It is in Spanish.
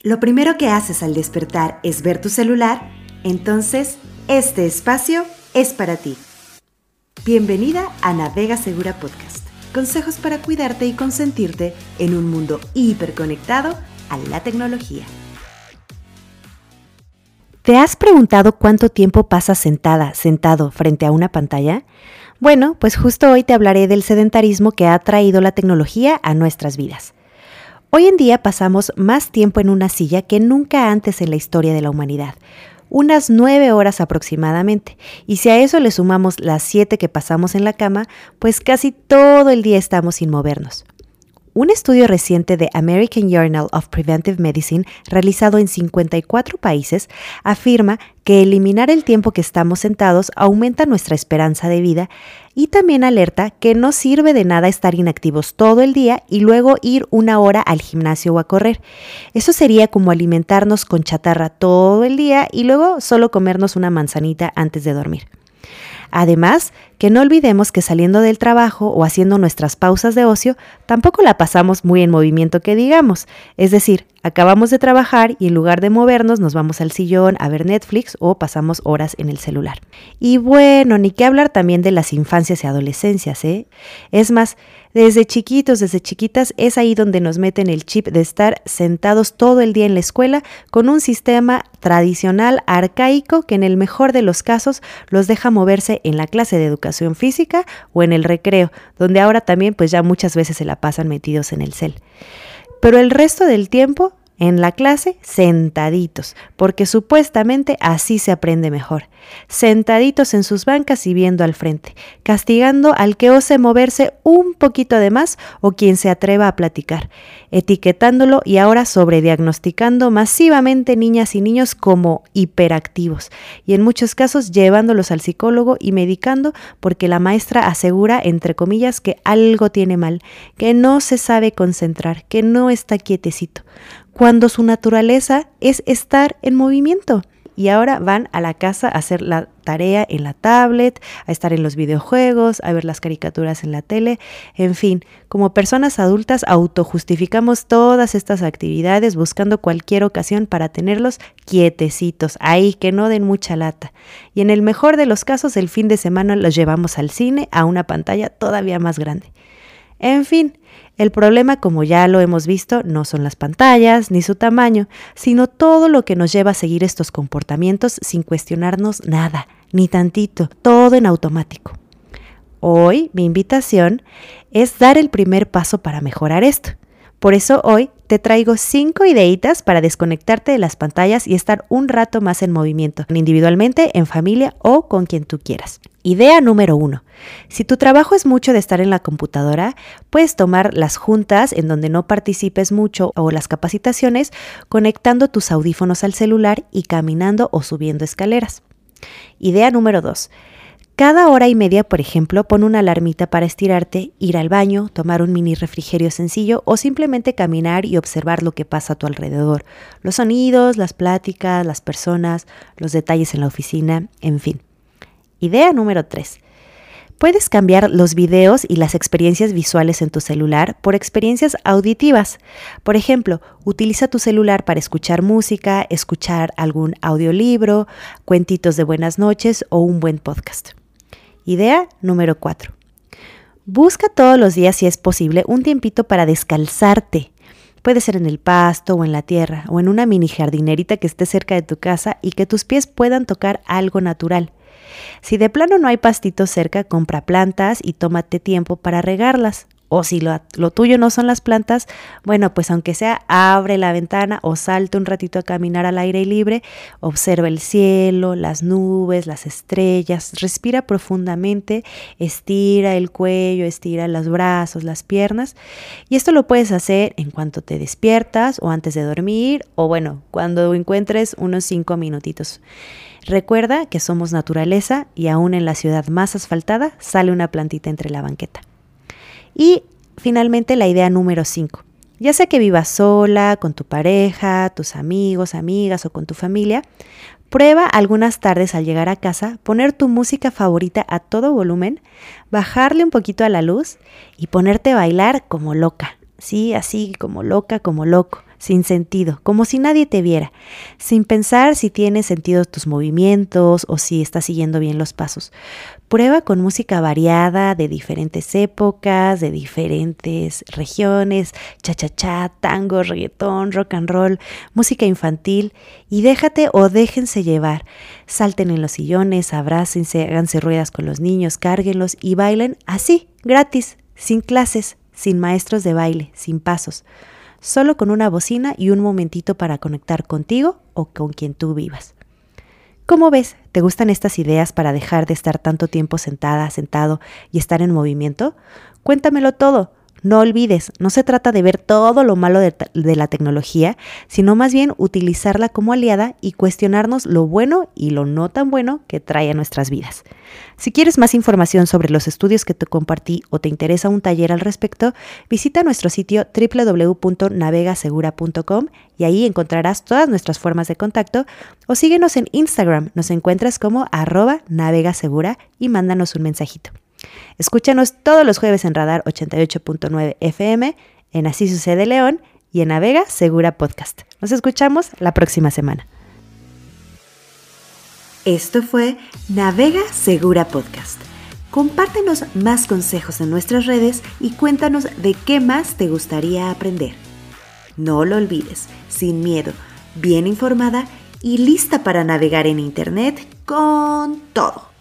lo primero que haces al despertar es ver tu celular, entonces este espacio es para ti. Bienvenida a Navega Segura Podcast. Consejos para cuidarte y consentirte en un mundo hiperconectado a la tecnología. ¿Te has preguntado cuánto tiempo pasas sentado frente a una pantalla? Bueno, pues justo hoy te hablaré del sedentarismo que ha traído la tecnología a nuestras vidas. Hoy en día pasamos más tiempo en una silla que nunca antes en la historia de la humanidad, unas 9 horas aproximadamente, y si a eso le sumamos las 7 que pasamos en la cama, pues casi todo el día estamos sin movernos. Un estudio reciente de American Journal of Preventive Medicine, realizado en 54 países, afirma que eliminar el tiempo que estamos sentados aumenta nuestra esperanza de vida y también alerta que no sirve de nada estar inactivos todo el día y luego ir 1 hora al gimnasio o a correr. Eso sería como alimentarnos con chatarra todo el día y luego solo comernos una manzanita antes de dormir. Además, que no olvidemos que saliendo del trabajo o haciendo nuestras pausas de ocio, tampoco la pasamos muy en movimiento que digamos. Es decir, acabamos de trabajar y en lugar de movernos nos vamos al sillón a ver Netflix o pasamos horas en el celular. Y bueno, ni qué hablar también de las infancias y adolescencias, ¿eh? Es más, desde chiquitos, desde chiquitas, es ahí donde nos meten el chip de estar sentados todo el día en la escuela con un sistema tradicional, arcaico, que en el mejor de los casos los deja moverse en la clase de educación física o en el recreo, donde ahora también pues ya muchas veces se la pasan metidos en el cel. Pero el resto del tiempo en la clase, sentaditos, porque supuestamente así se aprende mejor. Sentaditos en sus bancas y viendo al frente, castigando al que ose moverse un poquito de más o quien se atreva a platicar, etiquetándolo y ahora sobrediagnosticando masivamente niñas y niños como hiperactivos y en muchos casos llevándolos al psicólogo y medicando porque la maestra asegura, entre comillas, que algo tiene mal, que no se sabe concentrar, que no está quietecito, cuando su naturaleza es estar en movimiento. Y ahora van a la casa a hacer la tarea en la tablet, a estar en los videojuegos, a ver las caricaturas en la tele. En fin, como personas adultas autojustificamos todas estas actividades buscando cualquier ocasión para tenerlos quietecitos, ahí que no den mucha lata. Y en el mejor de los casos, el fin de semana los llevamos al cine a una pantalla todavía más grande. En fin, el problema, como ya lo hemos visto, no son las pantallas ni su tamaño, sino todo lo que nos lleva a seguir estos comportamientos sin cuestionarnos nada, ni tantito, todo en automático. Hoy mi invitación es dar el primer paso para mejorar esto. Por eso hoy te traigo 5 ideitas para desconectarte de las pantallas y estar un rato más en movimiento, individualmente, en familia o con quien tú quieras. Idea número 1. Si tu trabajo es mucho de estar en la computadora, puedes tomar las juntas en donde no participes mucho o las capacitaciones conectando tus audífonos al celular y caminando o subiendo escaleras. Idea número 2. Cada hora y media, por ejemplo, pon una alarmita para estirarte, ir al baño, tomar un mini refrigerio sencillo o simplemente caminar y observar lo que pasa a tu alrededor. Los sonidos, las pláticas, las personas, los detalles en la oficina, en fin. Idea número 3. Puedes cambiar los videos y las experiencias visuales en tu celular por experiencias auditivas. Por ejemplo, utiliza tu celular para escuchar música, escuchar algún audiolibro, cuentitos de buenas noches o un buen podcast. Idea número 4. Busca todos los días, si es posible, un tiempito para descalzarte. Puede ser en el pasto o en la tierra o en una mini jardinerita que esté cerca de tu casa y que tus pies puedan tocar algo natural. Si de plano no hay pastito cerca, compra plantas y tómate tiempo para regarlas. O si lo tuyo no son las plantas, bueno, pues aunque sea, abre la ventana o salte un ratito a caminar al aire libre, observa el cielo, las nubes, las estrellas, respira profundamente, estira el cuello, estira los brazos, las piernas. Y esto lo puedes hacer en cuanto te despiertas o antes de dormir o bueno, cuando encuentres unos 5 minutitos. Recuerda que somos naturaleza y aún en la ciudad más asfaltada sale una plantita entre la banqueta. Y finalmente la idea número 5. Ya sea que vivas sola, con tu pareja, tus amigos, amigas o con tu familia, prueba algunas tardes al llegar a casa poner tu música favorita a todo volumen, bajarle un poquito a la luz y ponerte a bailar como loca. Sí, así como loca, como loco, sin sentido, como si nadie te viera, sin pensar si tienen sentido tus movimientos o si estás siguiendo bien los pasos. Prueba con música variada de diferentes épocas, de diferentes regiones, cha-cha-cha, tango, reggaetón, rock and roll, música infantil, y déjate o déjense llevar. Salten en los sillones, abrácense, háganse ruedas con los niños, cárguenlos y bailen así, gratis, sin clases, sin maestros de baile, sin pasos, solo con una bocina y un momentito para conectar contigo o con quien tú vivas. ¿Cómo ves? ¿Te gustan estas ideas para dejar de estar tanto tiempo sentada, sentado y estar en movimiento? Cuéntamelo todo. No olvides, no se trata de ver todo lo malo de la tecnología, sino más bien utilizarla como aliada y cuestionarnos lo bueno y lo no tan bueno que trae a nuestras vidas. Si quieres más información sobre los estudios que te compartí o te interesa un taller al respecto, visita nuestro sitio www.navegasegura.com y ahí encontrarás todas nuestras formas de contacto, o síguenos en Instagram, nos encuentras como @navegasegura y mándanos un mensajito. Escúchanos todos los jueves en Radar 88.9 FM, en Así Sucede León y en Navega Segura Podcast. Nos escuchamos la próxima semana. Esto fue Navega Segura Podcast. Compártenos más consejos en nuestras redes y cuéntanos de qué más te gustaría aprender. No lo olvides, sin miedo, bien informada y lista para navegar en Internet con todo.